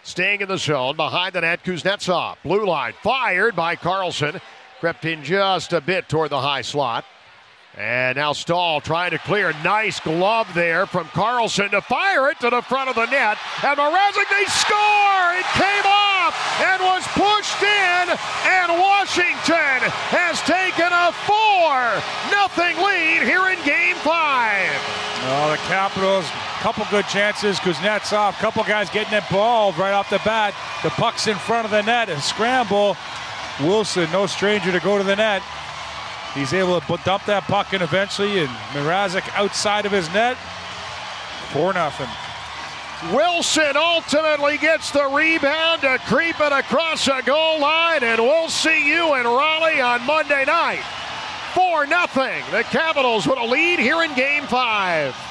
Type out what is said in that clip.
Staying in the zone, behind the net, Kuznetsov. Blue line, fired by Carlson. Crept in just a bit toward the high slot. And now Stahl trying to clear. Nice glove there from Carlson to fire it to the front of the net. And Mrazek, they score! It came off and was pushed in. And Washington has taken a 4-0 lead here in Game 5. Oh, the Capitals, couple good chances. Kuznetsov, couple guys getting involved right off the bat. The puck's in front of the net. A scramble. Wilson, no stranger to go to the net. He's able to dump that puck in eventually, and Mrazek outside of his net. 4-0. Wilson ultimately gets the rebound to creep it across the goal line, and we'll see you in Raleigh on Monday night. 4-0. The Capitals with a lead here in Game 5.